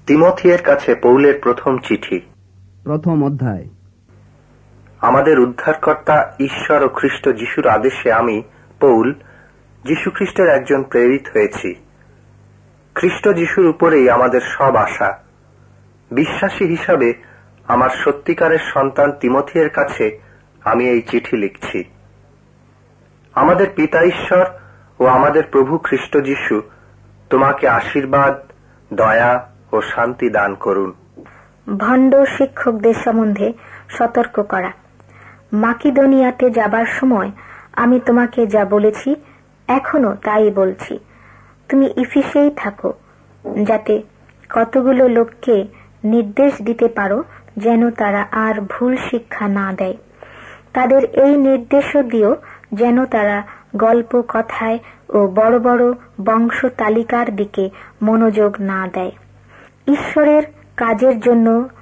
তিমথিয়ের কাছে পৌলের প্রথম চিঠি, প্রথম অধ্যায়। আমাদের উদ্ধারকর্তা ঈশ্বর ও খ্রিস্ট যিশুর আদেশে আমি পৌল, যীশু খ্রিস্টের একজন প্রেরিত হয়েছি। খ্রিস্ট যিশুর উপরেই আমাদের সব আশা। বিশ্বাসী হিসাবে আমার সত্যিকারের সন্তান তিমথিয়ের কাছে আমি এই চিঠি লিখছি। আমাদের পিতা ঈশ্বর ও আমাদের প্রভু খ্রিস্ট যিশু তোমাকে আশীর্বাদ, দয়া ও শান্তি দান করুন। ভণ্ড শিক্ষকদের সম্বন্ধে সতর্ক করা। মাকিদোনিয়াতে যাবার সময় আমি তোমাকে যা বলেছি এখনো তাই বলছি। তুমি ইফিসেই থাকো, যাতে কতগুলো লোককে নির্দেশ দিতে পারো যেন তারা আর ভুল শিক্ষা না দেয়। তাদের এই নির্দেশও দিও যেন তারা গল্প কথায় ও বড় বড় বংশ তালিকার দিকে মনোযোগ না দেয়। ঈশ্বরের কাজের জন্য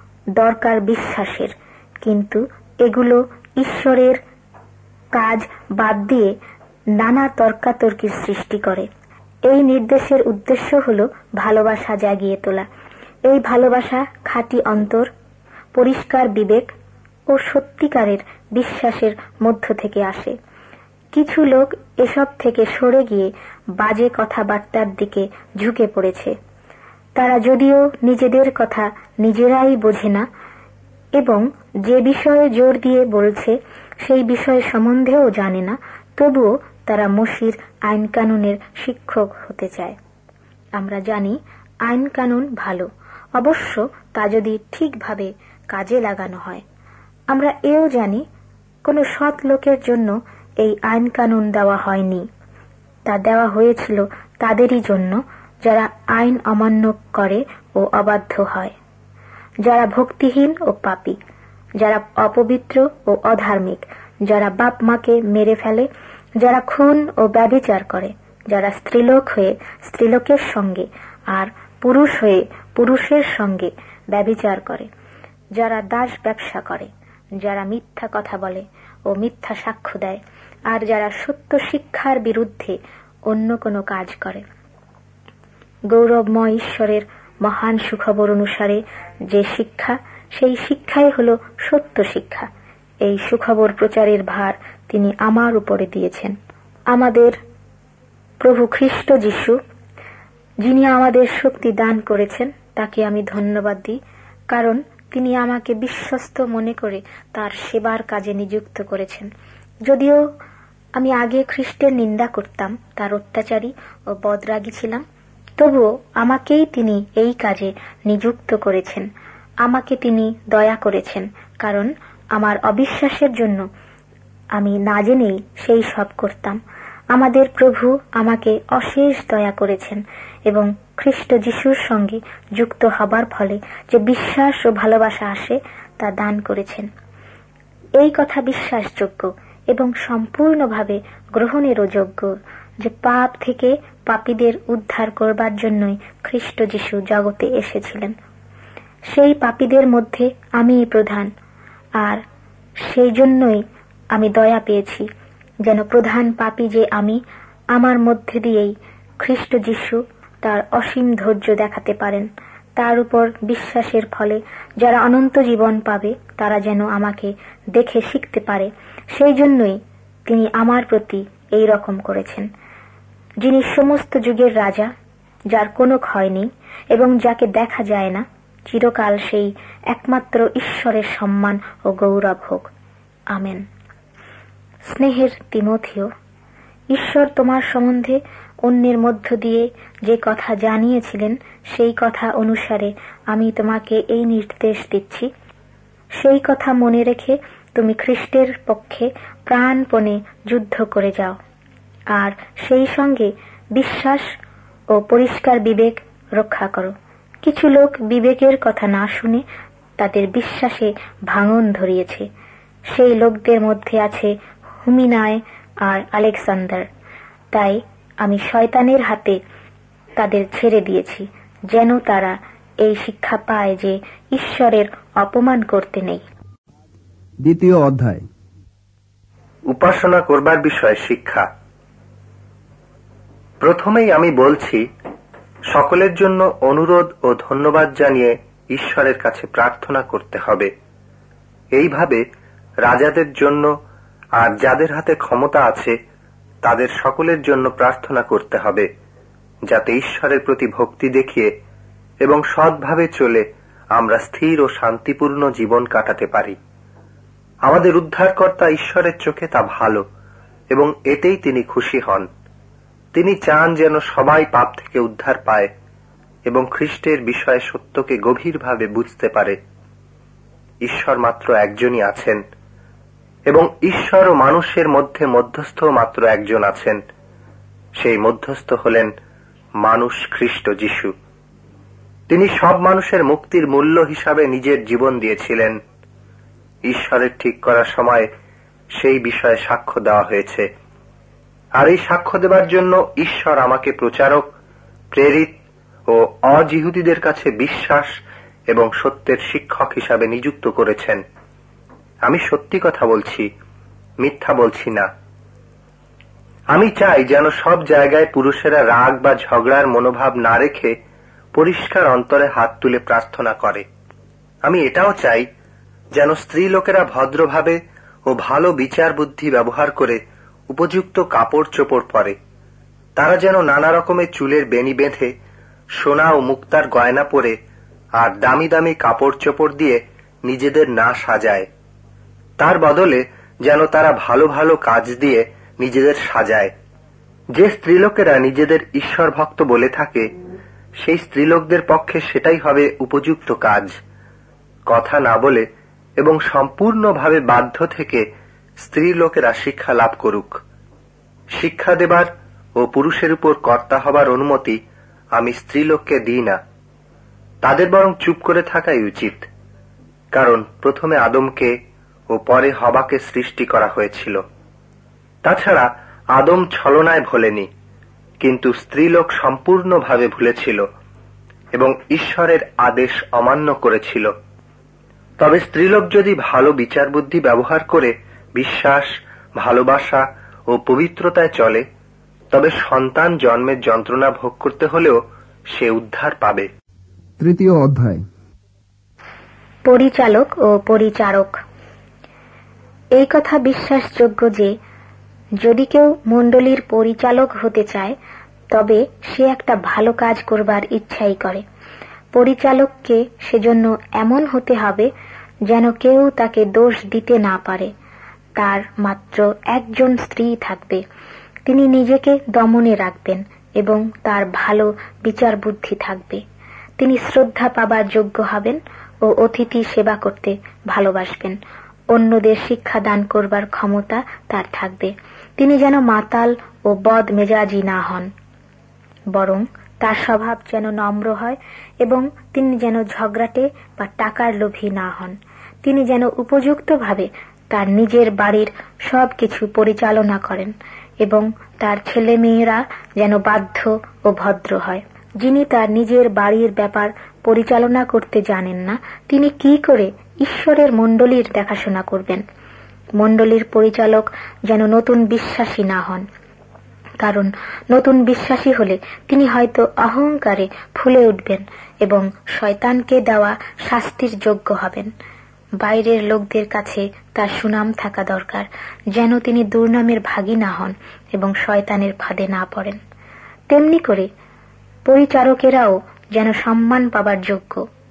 দরকার বিশ্বাসের, কিন্তু এগুলো ঈশ্বরের কাজ বাদ দিয়ে নানা তর্কাতর্কির সৃষ্টি করে। এই নির্দেশের উদ্দেশ্য হল ভালোবাসা জাগিয়ে তোলা। এই ভালোবাসা খাঁটি অন্তর, পরিষ্কার বিবেক ও সত্যিকারের বিশ্বাসের মধ্য থেকে আসে। কিছু লোক এসব থেকে সরে গিয়ে বাজে কথাবার্তার দিকে ঝুঁকে পড়েছে। তারা যদিও নিজেদের কথা নিজেরাই বোঝে না এবং যে বিষয়ে জোর দিয়ে বলছে সেই বিষয় সম্বন্ধেও জানে না, তবুও তারা মসির আইন কানুনের শিক্ষক হতে চায়। আমরা জানি আইন কানুন ভালো, অবশ্য তা যদি ঠিকভাবে কাজে লাগানো হয়। আমরা এও জানি কোনো সৎ লোকের জন্য এই আইন কানুন দেওয়া হয়নি, তা দেওয়া হয়েছিল তাদেরই জন্য যারা আইন অমান্য করে ও অবাধ্য হয়, যারা ভক্তিহীন ও পাপী, যারা অপবিত্র ও অধার্মিক, যারা বাপ মাকে মেরে ফেলে, যারা খুন ও ব্যভিচার করে, যারা স্ত্রীলোক হয়ে স্ত্রীলোকের সঙ্গে আর পুরুষ হয়ে পুরুষের সঙ্গে ব্যভিচার করে, যারা দাস ব্যবসা করে, যারা মিথ্যা কথা বলে ও মিথ্যা সাক্ষ্য দেয়, আর যারা সত্য শিক্ষার বিরুদ্ধে অন্য কোনো কাজ করে। গৌরবময় ঈশ্বরের মহান সুখবর অনুসারে যে শিক্ষা, সেই শিক্ষাই হল সত্য শিক্ষা। এই সুখবর প্রচারের ভার তিনি আমার উপরে দিয়েছেন। আমাদের প্রভু খ্রিস্ট যিশু, যিনি আমাদের শক্তি দান করেছেন, তাকে আমি ধন্যবাদ দিই, কারণ তিনি আমাকে বিশ্বস্ত মনে করে তার সেবার কাজে নিযুক্ত করেছেন। যদিও আমি আগে খ্রিস্টের নিন্দা করতাম, তার অত্যাচারী ও বদরাগী ছিলাম, তবুও আমাকেই তিনি এই কাজে নিযুক্ত করেছেন। আমাকে তিনি দয়া করেছেন, কারণ আমার অবিশ্বাসের জন্য আমি না জেনেই সেই সব করতাম। আমাদের প্রভু আমাকে অশেষ দয়া করেছেন এবং খ্রিস্ট যিশুর সঙ্গে যুক্ত হবার ফলে যে বিশ্বাস ও ভালোবাসা আসে তা দান করেছেন। এই কথা বিশ্বাসযোগ্য এবং সম্পূর্ণভাবে গ্রহণেরও যোগ্য যে পাপ থেকে পাপীদের উদ্ধার করবার জন্যই খ্রিস্ট যিশু জগতে এসেছিলেন। সেই পাপীদের মধ্যে আমিই প্রধান, আর সেই জন্যই আমি দয়া পেয়েছি, যেন প্রধান পাপী যে আমি, আমার মধ্যে দিয়েই খ্রিস্ট যিশু তার অসীম ধৈর্য দেখাতে পারেন। তার উপর বিশ্বাসের ফলে যারা অনন্ত জীবন পাবে, তারা যেন আমাকে দেখে শিখতে পারে। সেই জন্যই তিনি আমার প্রতি এই রকম করেছেন। যিনি সমস্ত যুগের রাজা, যার কোনো ক্ষয় নেই এবং যাকে দেখা যায় না, চিরকাল সেই একমাত্র ঈশ্বরের সম্মান ও গৌরব হোক। আমেন। স্নেহের তিমথিও, ঈশ্বর তোমার সম্বন্ধে অন্যের মধ্য দিয়ে যে কথা জানিয়েছিলেন, সেই কথা অনুসারে আমি তোমাকে এই নির্দেশ দিচ্ছি। সেই কথা মনে রেখে তুমি খ্রিস্টের পক্ষে প্রাণপণে যুদ্ধ করে যাও, আর সেই সঙ্গে বিশ্বাস ও পরিষ্কার বিবেক রক্ষা করো। কিছু লোক বিবেকের কথা না শুনে তাদের বিশ্বাসে ভাঙন ধরিয়েছে। সেই লোকদের মধ্যে আছে হুমিনায় আর আলেকজান্ডার। তাই আমি শয়তানের হাতে তাদের ছেড়ে দিয়েছি, যেন তারা এই শিক্ষা পায় যে ঈশ্বরের অপমান করতে নেই। দ্বিতীয় অধ্যায়। উপাসনা করবার বিষয়ে শিক্ষা। প্রথমেই আমি বলছি, সকলের জন্য অনুরোধ ও ধন্যবাদ জানিয়ে ঈশ্বরের কাছে প্রার্থনা করতে হবে। এইভাবে রাজাদের জন্য আর যাদের হাতে ক্ষমতা আছে তাদের সকলের জন্য প্রার্থনা করতে হবে, যাতে ঈশ্বরের প্রতি ভক্তি দেখিয়ে এবং সৎভাবে চলে আমরা স্থির ও শান্তিপূর্ণ জীবন কাটাতে পারি। আমাদের উদ্ধারকর্তা ঈশ্বরের চোখে তা ভালো এবং এতেই তিনি খুশি হন। তিনি চান যেন সবাই পাপ থেকে উদ্ধার পায় এবং খ্রিস্টের বিষয়ে সত্যকে গভীরভাবে বুঝতে পারে। ঈশ্বর মাত্র একজনই আছেন এবং ঈশ্বর ও মানুষের মধ্যে মধ্যস্থ মাত্র একজন আছেন। সেই মধ্যস্থ হলেন মানুষ খ্রিস্ট যিশু। তিনি সব মানুষের মুক্তির মূল্য হিসাবে নিজের জীবন দিয়েছিলেন। ঈশ্বরের ঠিক করার সময় সেই বিষয়ে সাক্ষ্য দেওয়া হয়েছে, আর এই সাক্ষ্য দেবার জন্য ঈশ্বর আমাকে প্রচারক, প্রেরিত ও অজিহুদীদের কাছে বিশ্বাস এবং সত্যের শিক্ষক হিসাবে নিযুক্ত করেছেন। আমি সত্যি কথা বলছি, মিথ্যা বলছি না। আমি চাই যেন সব জায়গায় পুরুষেরা রাগ বা ঝগড়ার মনোভাব না রেখে পরিষ্কার অন্তরে হাত তুলে প্রার্থনা করে। আমি এটাও চাই যেন স্ত্রী লোকেরা ভদ্রভাবে ও ভালো বিচার বুদ্ধি ব্যবহার করে উপযুক্ত কাপড় চোপড় পরে। তারা যেন নানা রকমের চুলের বেনি বেঁধে, সোনা ও মুক্তার গয়না পরে আর দামি দামি কাপড় চোপড় দিয়ে নিজেদের না সাজায়। তার বদলে যেন তারা ভালো ভালো কাজ দিয়ে নিজেদের সাজায়। যে স্ত্রীলোকেরা নিজেদের ঈশ্বর ভক্ত বলে থাকে, সেই স্ত্রীলোকদের পক্ষে সেটাই হবে উপযুক্ত কাজ। কথা না বলে এবং সম্পূর্ণভাবে বাধ্য থেকে স্ত্রী লোকেরা শিক্ষা লাভ করুক। শিক্ষা দেবার ও পুরুষের উপর কর্তা হবার অনুমতি আমি স্ত্রীলোককে দিই না। তাদের বরং চুপ করে থাকাই উচিত, কারণ প্রথমে আদমকে ও পরে হবাকে সৃষ্টি করা হয়েছিল। তাছাড়া আদম ছলনায় ভোলেনি, কিন্তু স্ত্রীলোক সম্পূর্ণভাবে ভুলেছিল এবং ঈশ্বরের আদেশ অমান্য করেছিল। তবে স্ত্রীলোক যদি ভালো বিচার বুদ্ধি ব্যবহার করে বিশ্বাস, ভালোবাসা ও পবিত্রতায় চলে, তবে সন্তান জন্মের যন্ত্রণা ভোগ করতে হলেও সে উদ্ধার পাবে। তৃতীয় অধ্যায়। পরিচালক ও পরিচারক। এই কথা বিশ্বাসযোগ্য যে যদি কেউ মণ্ডলীর পরিচালক হতে চায়, তবে সে একটা ভালো কাজ করবার ইচ্ছাই করে। পরিচালককে সেজন্য এমন হতে হবে যেন কেউ তাকে দোষ দিতে না পারে। তার মাত্র একজন স্ত্রী থাকবে। তিনি নিজেকে দমনে রাখবেন এবং তার ভালো বিচার বুদ্ধি থাকবে। তিনি শ্রদ্ধা পাবার যোগ্য হবেন ও অতিথি সেবা করতে ভালোবাসবেন। অন্যদের শিক্ষা দান করবার ক্ষমতা তার থাকবে। তিনি যেন মাতাল ও বদ মেজাজি না হন, বরং তার স্বভাব যেন নম্র হয় এবং তিনি যেন ঝগড়াটে বা টাকার লোভী না হন। তিনি যেন উপযুক্তভাবে তার নিজের বাড়ির সবকিছু পরিচালনা করেন এবং তার ছেলে মেয়েরা যেন বাধ্য ও ভদ্র হয়। যিনি তার নিজের বাড়ির ব্যাপার পরিচালনা করতে জানেন না, তিনি কি করে ঈশ্বরের মণ্ডলীর দেখাশোনা করবেন? মণ্ডলীর পরিচালক যেন নতুন বিশ্বাসী না হন, কারণ নতুন বিশ্বাসী হলে তিনি হয়তো অহংকারে ফুলে উঠবেন এবং শয়তানকে দেওয়া শাস্তির যোগ্য হবেন। বাইরের লোকদের কাছে তার সুনাম থাকা দরকার, যেন তিনি দুর্নামের ভাগী না হন এবং শয়তানের ফাঁদে না পড়েন। তেমনি করে পরিচারকেরাও যেন সম্মান পাবার যোগ্য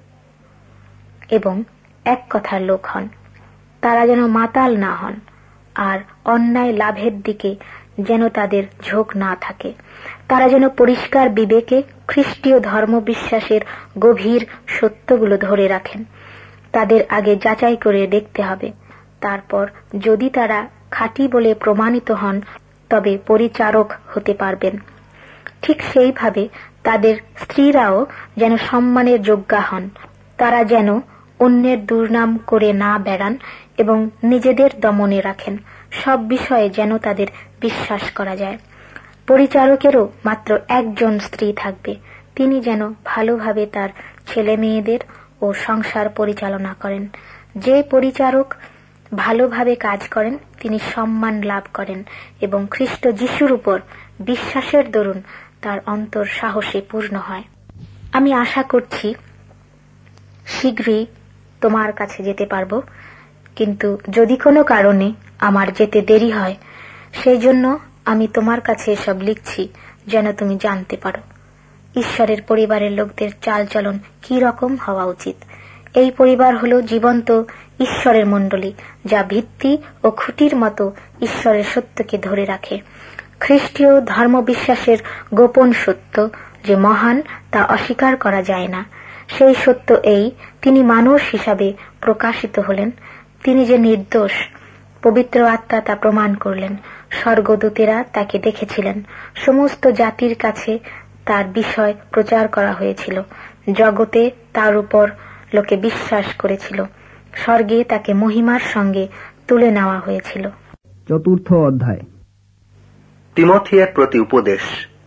এবং এক কথার লোক হন। তারা যেন মাতাল না হন, আর অন্যায় লাভের দিকে যেন তাদের ঝোঁক না থাকে। তারা যেন পরিষ্কার বিবেকে খ্রিস্টীয় ধর্মবিশ্বাসের গভীর সত্যগুলো ধরে রাখেন। তাদের আগে যাচাই করে দেখতে হবে, তারপর যদি তারা খাঁটি বলে প্রমাণিত হন, তবে পরিচারক হতে পারবেন। ঠিক সেইভাবে তাদের স্ত্রীরাও যেন সম্মানের যোগ্যা হন। তারা যেন অন্যের দুর্নাম করে না বেড়ান এবং নিজেদের দমনে রাখেন। সব বিষয়ে যেন তাদের বিশ্বাস করা যায়। পরিচারকেরও মাত্র একজন স্ত্রী থাকবে। তিনি যেন ভালোভাবে তার ছেলে মেয়েদের ও সংসার পরিচালনা করেন। যে পরিচারক ভালোভাবে কাজ করেন তিনি সম্মান লাভ করেন এবং খ্রিস্ট যিশুর উপর বিশ্বাসের দরুন তার অন্তর সাহসে পূর্ণ হয়। আমি আশা করছি শীঘ্রই তোমার কাছে যেতে পারব, কিন্তু যদি কোনো কারণে আমার যেতে দেরি হয়, সেই জন্য আমি তোমার কাছে এসব লিখছি যেন তুমি জানতে পারো ঈশ্বরের পরিবারের লোকদের চালচলন কি রকম হওয়া উচিত। এই পরিবার হল জীবন্ত ঈশ্বরের মণ্ডলী, যা ভিত্তি ও খুঁটির মতো ঈশ্বরের সত্যকে ধরে রাখে। খ্রিস্টীয় ধর্মবিশ্বাসের গোপন সত্য যে মহান, তা অস্বীকার করা যায় না। সেই সত্য এই, তিনি মানুষ হিসাবে প্রকাশিত হলেন, তিনি যে নির্দোষ, পবিত্র আত্মা তা প্রমাণ করলেন। স্বর্গদূতেরা তাকে দেখেছিলেন, সমস্ত জাতির কাছে তার বিষয় প্রচার করা হয়েছিল, জগতে তার উপর লোকে বিশ্বাস করেছিল, স্বর্গে তাকে মহিমার সঙ্গে তুলে নেওয়া হয়েছিল। চতুর্থ অধ্যায়। তিমথিয়ের প্রতি উপদেশ।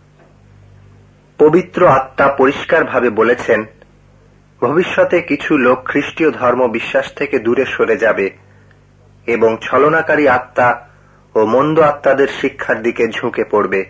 পবিত্র আত্মা পরিষ্কারভাবে বলেছেন, ভবিষ্যতে কিছু লোক খ্রিস্টীয় ধর্ম বিশ্বাস থেকে দূরে সরে যাবে এবং ছলনাকারী আত্মা ও মন্দ আত্মাদের শিক্ষার দিকে ঝুঁকে পড়বে।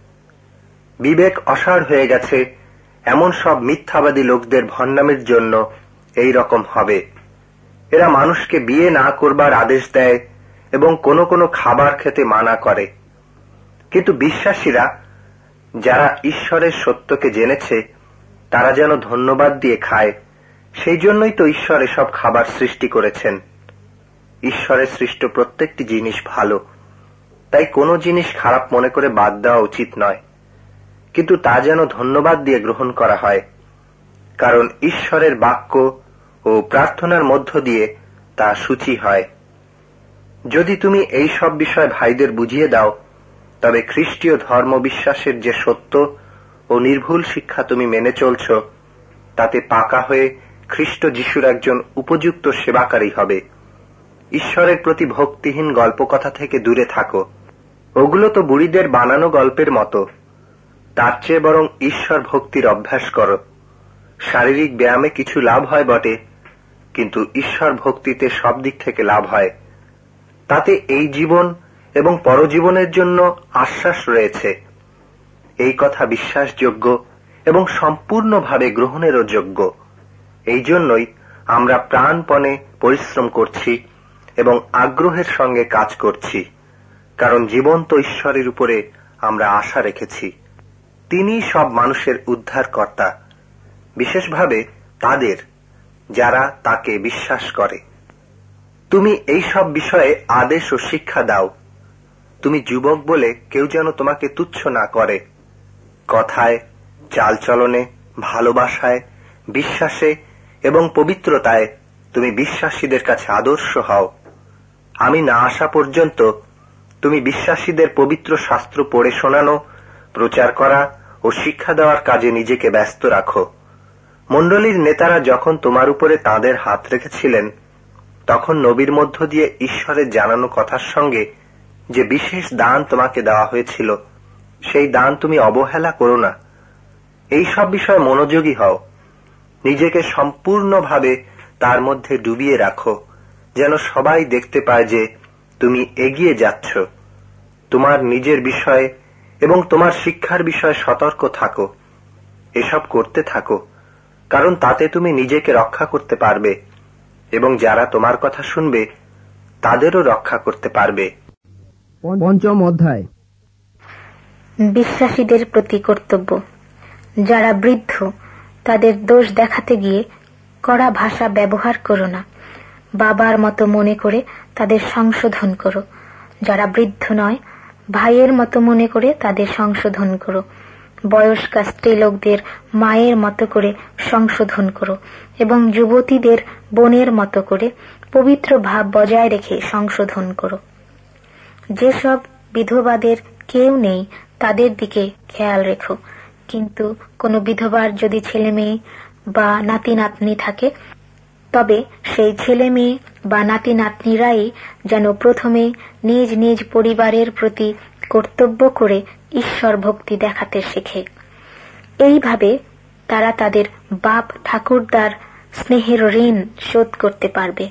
বিবেক অসাড় হয়ে গেছে এমন সব মিথ্যাবাদী লোকদের ভণ্ডামির জন্য এই রকম হবে। এরা মানুষকে বিয়ে না করবার আদেশ দেয় এবং কোনো কোনো খাবার খেতে মানা করে। কিন্তু বিশ্বাসীরা যারা ঈশ্বরের সত্যকে জেনেছে, তারা যেন ধন্যবাদ দিয়ে খায়, সেই জন্যই তো ঈশ্বর এসব খাবার সৃষ্টি করেছেন। ঈশ্বরের সৃষ্ট প্রত্যেকটি জিনিস ভালো, তাই কোনো জিনিস খারাপ মনে করে বাদ দেওয়া উচিত নয়, কিন্তু তা যেন ধন্যবাদ দিয়ে গ্রহণ করা হয়, কারণ ঈশ্বরের বাক্য ও প্রার্থনার মধ্য দিয়ে তা সূচি হয়। যদি তুমি এই সব বিষয় ভাইদের বুঝিয়ে দাও, তবে খ্রিস্টীয় ধর্ম বিশ্বাসের যে সত্য ও নির্ভুল শিক্ষা তুমি মেনে চলছ, তাতে পাকা হয়ে খ্রিস্ট যিশুর একজন উপযুক্ত সেবাকারী হবে। ঈশ্বরের প্রতি ভক্তিহীন গল্পকথা থেকে দূরে থাকো, ওগুলো তো বুড়িদের বানানো গল্পের মতো। তার চেয়ে বরং ঈশ্বর ভক্তির অভ্যাস করো। শারীরিক ব্যায়ামে কিছু লাভ হয় বটে, কিন্তু ঈশ্বর ভক্তিতে সব দিক থেকে লাভ হয়। তাতে এই জীবন এবং পরজীবনের জন্য আশ্বাস রয়েছে। এই কথা বিশ্বাসযোগ্য এবং সম্পূর্ণভাবে গ্রহণেরও যোগ্য। এই জন্যই আমরা প্রাণপণে পরিশ্রম করছি এবং আগ্রহের সঙ্গে কাজ করছি, কারণ জীবন্ত ঈশ্বরের উপরে আমরা আশা রেখেছি। তিনি সব মানুষের উদ্ধারকর্তা, বিশেষভাবে তাদের যারা তাকে বিশ্বাস করে। তুমি এই সব বিষয়ে আদেশ ও শিক্ষা দাও। তুমি যুবক বলে কেউ যেন তোমাকে তুচ্ছ না করে। কথায়, চালচলনে, ভালোবাসায়, বিশ্বাসে এবং পবিত্রতায় তুমি বিশ্বাসীদের কাছে আদর্শ হও। আমি না আসা পর্যন্ত তুমি বিশ্বাসীদের পবিত্র শাস্ত্র পড়ে শোনানো, প্রচার করা ও শিক্ষা দেওয়ার কাজে নিজেকে ব্যস্ত রাখো। মণ্ডলীর নেতারা যখন তোমার উপরে তাদের হাত রেখেছিলেন, তখন নবীর মধ্য দিয়ে ঈশ্বরের জানানো কথার সঙ্গে যে বিশেষ দান তোমাকে দেওয়া হয়েছিল, সেই দান তুমি অবহেলা করো না। এই সব বিষয়ে মনোযোগী হও। নিজেকে সম্পূর্ণভাবে তার মধ্যে ডুবিয়ে রাখো, যেন সবাই দেখতে পায় যে তুমি এগিয়ে যাচ্ছ। তোমার নিজের বিষয়ে এবং তোমার শিক্ষার বিষয়ে সতর্ক থাকো। এসব করতে থাকো, কারণ তাতে তুমি নিজেকে রক্ষা করতে পারবে এবং যারা তোমার কথা শুনবে তাদেরও রক্ষা করতে পারবে। পঞ্চম অধ্যায়। বিশ্বাসীদের প্রতি কর্তব্য। যারা বৃদ্ধ, তাদের দোষ দেখাতে গিয়ে কড়া ভাষা ব্যবহার করো না। বাবার মতো মনে করে তাদের সংশোধন করো। যারা বৃদ্ধ নয়, ভাইয়ের মতো মনে করে তাদের সংশোধন করো। বয়স্কা স্ত্রীলোকদের মায়ের মতো করে সংশোধন করো এবং যুবতীদের বোনের মতো করে পবিত্র ভাব বজায় রেখে সংশোধন করো। যেসব বিধবাদের কেউ নেই, তাদের দিকে খেয়াল রেখো। কিন্তু কোনো বিধবার যদি ছেলে মেয়ে বা নাতি নাতনি থাকে, তবে সেই ছেলে মেয়ে বা নাতি নাতনিরাই যেন প্রথমে নিজ নিজ পরিবারের প্রতি কর্তব্য করে ঈশ্বর ভক্তি দেখাতে শেখে। এইভাবে তারা তাদের বাপ ঠাকুরদার স্নেহের ঋণ শোধ করতে পারবে।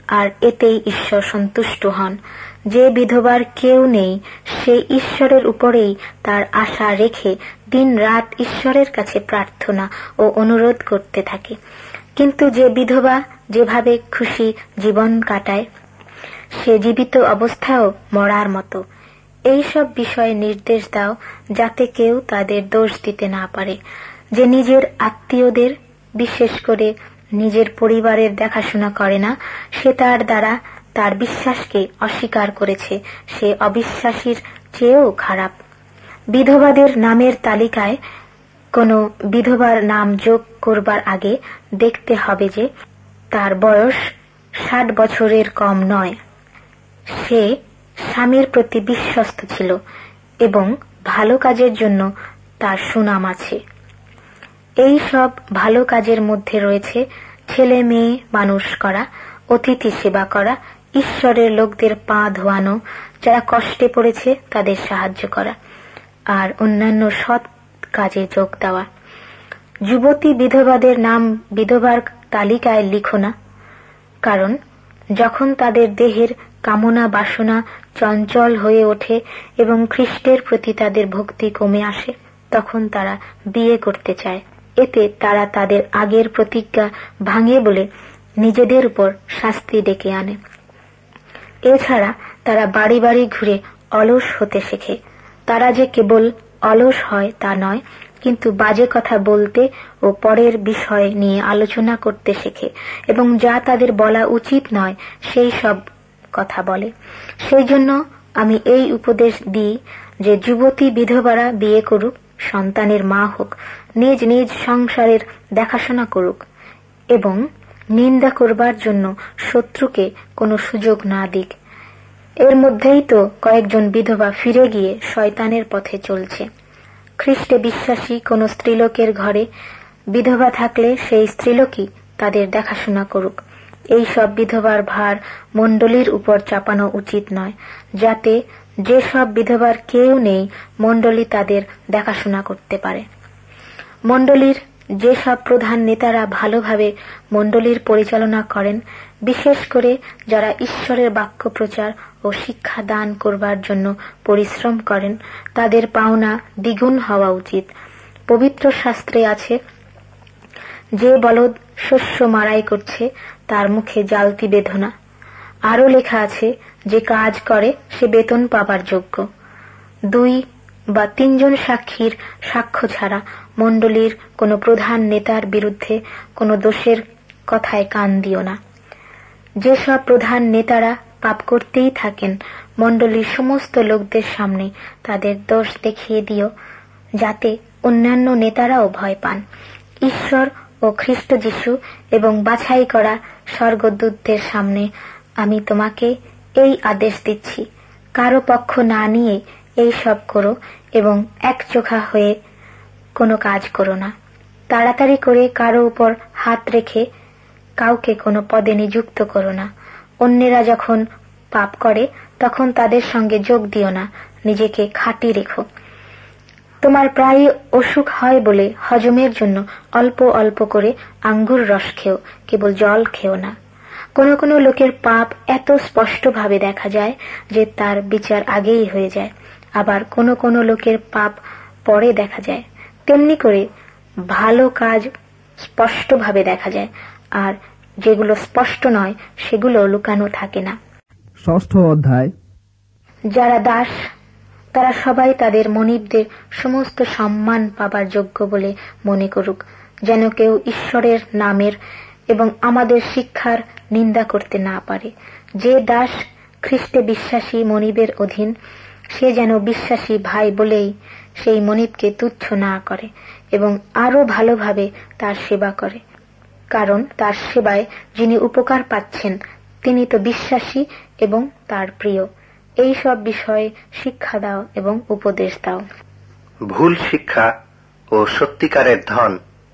আর এতেই ঈশ্বর সন্তুষ্ট হন। যে বিধবার কেউ নেই, সে ঈশ্বরের উপরেই তার আশা রেখে দিন রাত ঈশ্বরের কাছে প্রার্থনা ও অনুরোধ করতে থাকে। কিন্তু যে বিধবা যেভাবে খুশি জীবন কাটায়, সে জীবিত অবস্থায়ও মরার মতো। এই সব বিষয়ে নির্দেশ দাও, যাতে কেউ তাদের দোষ দিতে না পারে। যে নিজের আত্মীয়দের, বিশেষ করে নিজের পরিবারের দেখাশোনা করে না, সে তার দ্বারা তার বিশ্বাসকে অস্বীকার করেছে। সে অবিশ্বাসীর চেয়েও খারাপ। বিধবাদের নামের তালিকায় কোনো বিধবার নাম যোগ করবার আগে দেখতে হবে যে তার বয়স 60 বছরের কম নয়। সে স্বামীর প্রতি বিশ্বস্ত ছিল এবং ভালো কাজের জন্য তার সুনাম আছে। এই সব ভালো কাজের মধ্যে রয়েছে ছেলে মেয়ে মানুষ করা, অতিথি সেবা করা, ঈশ্বরের লোকদের পা ধোয়ানো, যারা কষ্টে পড়েছে তাদের সাহায্য করা, আর অন্যান্য সৎ কাজে যোগ দেওয়া। যুবতী বিধবাদের নাম বিধবার তালিকায় লিখো না, কারণ যখন তাদের দেহের কামনা বাসনা চঞ্চল হয়ে ওঠে এবং খ্রিস্টের প্রতি তাদের ভক্তি কমে আসে, তখন তারা বিয়ে করতে চায়। এতে তারা তাদের আগের প্রতিজ্ঞা ভাঙে বলে নিজেদের উপর শাস্তি ডেকে আনে। এছাড়া তারা বাড়ি বাড়ি ঘুরে অলস হতে শেখে। তারা যে কেবল অলস হয় তা নয়, কিন্তু বাজে কথা বলতে ও পরের বিষয় নিয়ে আলোচনা করতে শেখে এবং যা তাদের বলা উচিত নয় সেই সব কথা বলে। সেই জন্য আমি এই উপদেশ দিই যে যুবতী বিধবারা বিয়ে করুক, সন্তানের মা হোক, নিজ নিজ সংসারের দেখাশোনা করুক এবং নিন্দা করবার জন্য শত্রুকে কোনো সুযোগ না দিক। এর মধ্যেই তো কয়েকজন বিধবা ফিরে গিয়ে শয়তানের পথে চলছে। খ্রিস্টে বিশ্বাসী কোন স্ত্রীলোকের ঘরে বিধবা থাকলে সেই স্ত্রীলোকই তাদের দেখাশোনা করুক। এই সব বিধবার ভার মণ্ডলীর উপর চাপানো উচিত নয়, যাতে যে সব বিধবার কেউ নেই মণ্ডলী তাদের দেখাশোনা করতে পারে। মণ্ডলীর যে সব প্রধান নেতারা ভালোভাবে মণ্ডলীর পরিচালনা করেন, বিশেষ করে যারা ঈশ্বরের বাক্য প্রচার ও শিক্ষা দান করবার জন্য পরিশ্রম করেন, তাদের পাওনা দ্বিগুণ হওয়া উচিত। পবিত্র শাস্ত্রে আছে, যে বলদ শস্য মাড়াই করছে তার মুখে জ্বালতি বেদনা। আরো লেখা আছে, যে কাজ করে সে বেতন পাবার যোগ্য। 2 বা 3 জন সাক্ষীর সাক্ষ্য ছাড়া মণ্ডলীর কোনো প্রধান নেতার বিরুদ্ধে কোনো দোষের কথায় কান দিও না। যেসব প্রধান নেতারা পাপ করতেই থাকেন, মণ্ডলীর সমস্ত লোকদের সামনে তাদের দোষ দেখিয়ে দিও, যাতে অন্যান্য নেতারাও ভয় পান। ঈশ্বর ও খ্রিস্ট যিশু এবং বাছাই করা স্বর্গদূতদের সামনে আমি তোমাকে এই আদেশ দিচ্ছি, কারো পক্ষ না নিয়ে এই সব করো এবং একচোখা হয়ে কোনো কাজ করো না। তাড়াতাড়ি করে কারো উপর হাত রেখে কাউকে কোনো পদে নিযুক্ত করো না। অন্যেরা যখন পাপ করে তখন তাদের সঙ্গে যোগ দিও না, নিজেকে খাঁটি রেখো। তোমার প্রায় অসুখ হয় বলে হজমের জন্য অল্প অল্প করে আঙ্গুর রস খেও, কেবল জল খেও না। কোনো কোনো লোকের পাপ এত স্পষ্টভাবে দেখা যায় যে তার বিচার আগেই হয়ে যায়, আবার কোনো কোনো লোকের পাপ পরে দেখা যায়। তেমনি করে ভালো কাজ স্পষ্টভাবে দেখা যায়, আর যেগুলো স্পষ্ট নয় সেগুলো লুকানো থাকে না। 6ষ্ঠ অধ্যায়। যারা দাস তারা সবাই তাদের মনিবদের সমস্ত সম্মান পাবার যোগ্য বলে মনে করুক, যেন কেউ ঈশ্বরের নামের এবং আমাদের শিক্ষার নিন্দা করতে না পারে। যে দাস খ্রিস্টে বিশ্বাসী মনিবের অধীন, সে যেন বিশ্বাসী ভাই বলেই সেই মনিবকে তুচ্ছ না করে এবং আরো ভালোভাবে তার সেবা করে, কারণ তার সেবায় যিনি উপকার পাচ্ছেন তিনি তো বিশ্বাসী এবং তার প্রিয়। এই সব বিষয়ে শিক্ষা দাও এবং উপদেশ দাও। ভুল শিক্ষা ও সত্যিকারের ধন।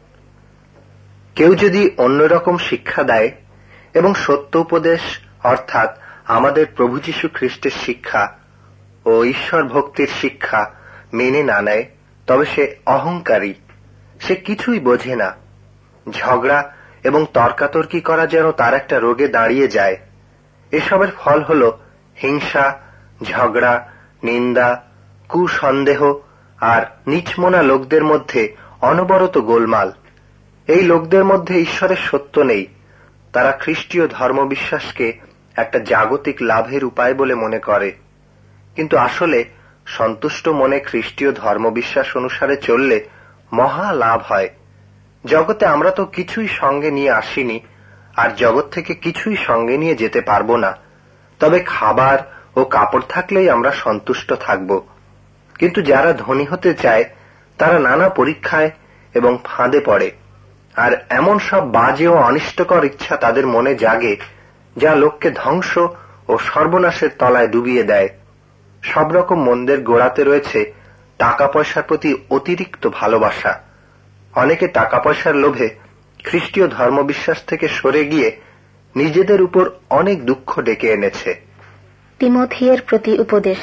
কেউ যদি অন্যরকম শিক্ষা দেয় এবং সত্য উপদেশ অর্থাৎ আমাদের প্রভু যীশু খ্রিস্টের শিক্ষা ও ঈশ্বর ভক্তির শিক্ষা মেনে না নেয়, তবে সে অহংকারী, সে কিছুই বোঝে না। ঝগড়া এবং তর্কাতর্কি করা যেন তার একটা রোগে দাঁড়িয়ে যায়। এসবের ফল হল হিংসা, ঝগড়া, নিন্দা, কুসন্দেহ আর নিচমনা লোকদের মধ্যে অনবরত গোলমাল। এই লোকদের মধ্যে ঈশ্বরের সত্য নেই। তারা খ্রিস্টীয় ধর্মবিশ্বাসকে একটা জাগতিক লাভের উপায় বলে মনে করে, কিন্তু আসলে সন্তুষ্ট মনে খ্রিস্টীয় ধর্মবিশ্বাস অনুসারে চললে মহা লাভ হয়। জগতে আমরা তো কিছুই সঙ্গে নিয়ে আসিনি, আর জগৎ থেকে কিছুই সঙ্গে নিয়ে যেতে পারবো না। তবে খাবার ও কাপড় থাকলেই আমরা সন্তুষ্ট থাকব। কিন্তু যারা ধনী হতে চায় তারা নানা পরীক্ষায় এবং ফাঁদে পড়ে, আর এমন সব বাজে ও অনিষ্টকর ইচ্ছা তাদের মনে জাগে যা লোককে ধ্বংস ও সর্বনাশের তলায় ডুবিয়ে দেয়। সব রকম মন্দের গোড়াতে রয়েছে টাকা পয়সার প্রতি অতিরিক্ত ভালোবাসা। অনেকে টাকা পয়সার লোভে খ্রিস্টীয় ধর্মবিশ্বাস থেকে সরে গিয়ে নিজেদের উপর অনেক দুঃখ ডেকে এনেছে। তিমোথের প্রতি উপদেশ।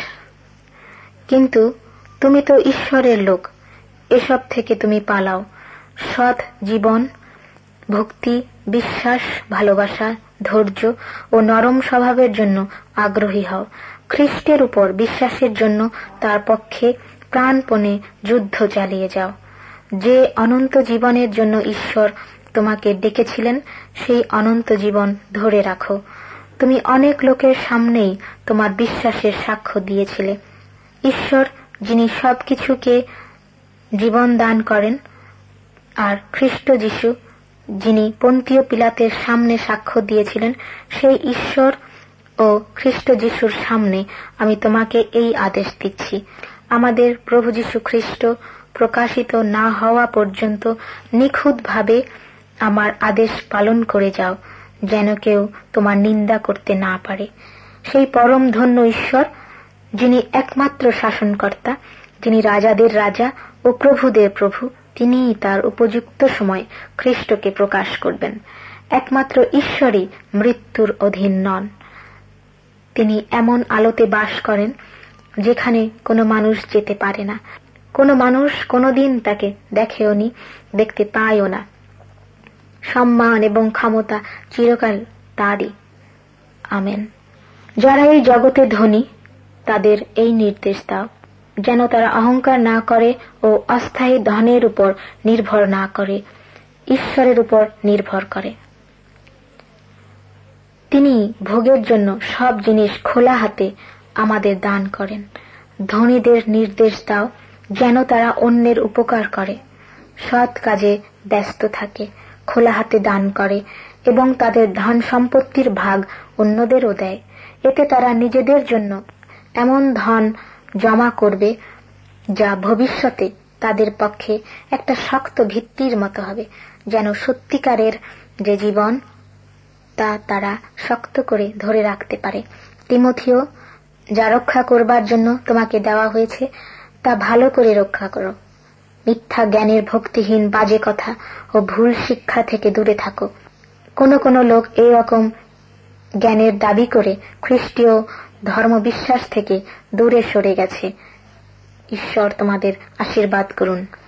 কিন্তু তুমি তো ঈশ্বরের লোক, এসব থেকে তুমি পালাও। সৎ জীবন, ভক্তি, বিশ্বাস, ভালোবাসা, ধৈর্য ও নরম স্বভাবের জন্য আগ্রহী হও। খ্রিস্টের উপর বিশ্বাসের জন্য তার পক্ষে প্রাণপণে যুদ্ধ চালিয়ে যাও। যে অনন্ত জীবনের জন্য ঈশ্বর তোমাকে ডেকেছিলেন সেই অনন্ত জীবন ধরে রাখো। তুমি অনেক লোকের সামনেই তোমার বিশ্বাসের সাক্ষ্য দিয়েছিলে। ঈশ্বর যিনি সবকিছুকে জীবন দান করেন, আর খ্রিস্ট যিশু যিনি পন্তীয় পিলাতের সামনে সাক্ষ্য দিয়েছিলেন, সেই ঈশ্বর ও খ্রিস্ট যিশুর সামনে আমি তোমাকে এই আদেশ দিচ্ছি, আমাদের প্রভু যীশু খ্রিস্ট প্রকাশিত না হওয়া পর্যন্ত নিখুঁতভাবে আমার আদেশ পালন করে যাও, যেন কেউ তোমার নিন্দা করতে না পারে। সেই পরম ধন্য ঈশ্বর যিনি একমাত্র শাসনকর্তা, যিনি রাজাদের রাজা ও প্রভুদের প্রভু, তিনিই তার উপযুক্ত সময় খ্রিস্টকে প্রকাশ করবেন। একমাত্র ঈশ্বরই মৃত্যুর অধীন নন। তিনি এমন আলোতে বাস করেন যেখানে কোনো মানুষ যেতে পারে না, কোনো মানুষ কোনোদিন তাকে দেখেও নি, দেখতে পায়ও না। সম্মান এবং ক্ষমতা চিরকাল তারই। আমেন। যারা এই জগতে ধনী তাদের এই নির্দেশ দাও যেন তারা অহংকার না করে ও অস্থায়ী ধনের উপর নির্ভর না করে, ঈশ্বরের উপর নির্ভর করে। তিনি ভোগের জন্য সব জিনিস খোলা হাতে আমাদের দান করেন। ধনীদের নির্দেশ দাও যেন তারা অন্যের উপকার করে, সৎ কাজে ব্যস্ত থাকে, খোলা হাতে দান করে এবং তাদের ধন সম্পত্তির ভাগ অন্যদেরও দেয়। এতে তারা নিজেদের জন্য এমন ধন জমা করবে যা ভবিষ্যতে তাদের পক্ষে একটা শক্ত ভিত্তির মতো হবে, যেন সত্যিকারের যে জীবন তা তারা শক্ত করে ধরে রাখতে পারে। তিমোথেও, যা রক্ষা করবার জন্য তোমাকে দেওয়া হয়েছে তা ভালো করে রক্ষা করো। মিথ্যা জ্ঞানের, ভক্তিহীন বাজে কথা ও ভুল শিক্ষা থেকে দূরে থাকো। কোন লোক এইরকম জ্ঞানের দাবি করে খ্রিস্টীয় ধর্মবিশ্বাস থেকে দূরে সরে গেছে। ঈশ্বর তোমাদের আশীর্বাদ করুন।